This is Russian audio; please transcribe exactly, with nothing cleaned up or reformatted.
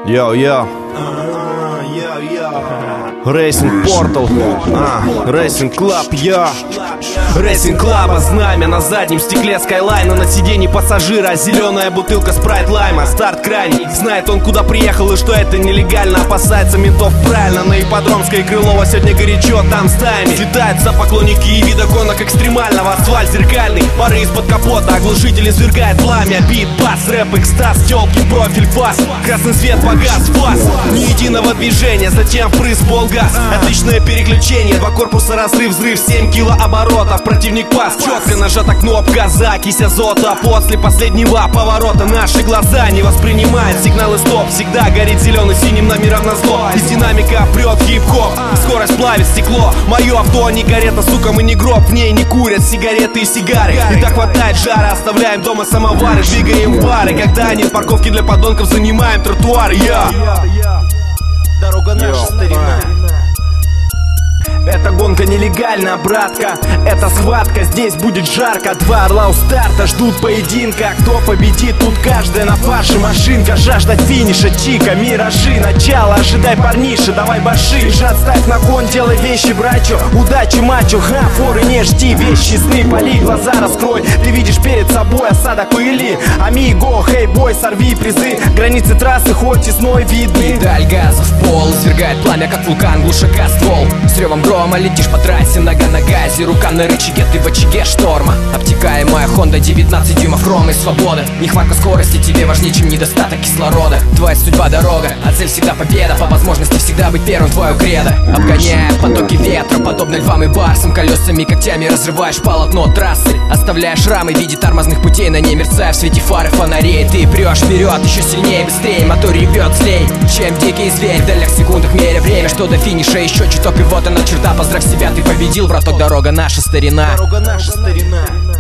Йо-йо. Racing Portal, а, Racing Club, я Racing Club, знамя на заднем стекле Скайлайна, на сиденье пассажира зеленая бутылка спрайт лайма. Старт крайний, знает он куда приехал и что это нелегально. Опасается ментов правильно, на ипподромской Крылова сегодня горячо, там стаями слетаются поклонники и вида гонок экстремального. Асфальт зеркальный, пары из-под капота, оглушитель извергает пламя. Бит, бас, рэп, экстаз, тёлки, профиль, фас. Красный свет, погас, фас. Ни единого движения, затем впрыск, полгаз. Отличное переключение, два корпуса, разрыв, взрыв, семь килооборотов. Противник пас, четко нажата кнопка, закись азота. После последнего поворота наши глаза не воспринимают сигналы стоп. Всегда горит зеленый синим номером на зло. Из динамика прет хип-хоп, скорость плавит стекло. Мое авто не карета, сука, мы не гроб. В ней не курят сигареты и сигары. И так хватает жара, оставляем дома самовары. Двигаем в бары, когда нет парковки для подонков, занимаем тротуары. Я Дорога наша, старина. Эта гонка нелегальна, братка, это схватка, здесь будет жарко. Два орла у старта ждут поединка. Кто победит, тут каждая на фарше машинка. Жажда финиша, чика, миражи, начало. Ожидай, парниша, давай баши. Бежат, ставь на кон, делай вещи, брачо. Удачи, мачо, ха, форы не жди. Вещи, сны, поли, глаза раскрой. Ты видишь перед собой осадок пыли. Амиго, хей, бой, сорви призы. Границы трассы хоть и сной видны. Педаль газа в пол, извергает пламя, как вулкан, глушака ствол. С ревом грома летишь по трассе, нога на газе, рука на рычаге, ты в очаге шторма. Обтекаемая Honda, девятнадцать дюймов хромы свободы. Нехватка скорости тебе важнее, чем недостаток кислорода. Твоя судьба дорога, а цель всегда победа. По возможности всегда быть первым, твое кредо. Обгоняя потоки ветра, подобно львам и барсам. Колесами, когтями разрываешь полотно трассы. Оставляя шрамы в виде тормозных путей, на ней мерцая в свете фары фонарей. Ты прешь вперед, еще сильнее, быстрее, мотор ревет злей, чем дикий зверь. В дальних секундах меря время, что до финиша еще чуток, и вот она черта. Поздравь себя, ты победил, браток, дорога наша, старина. Дорога наша, старина.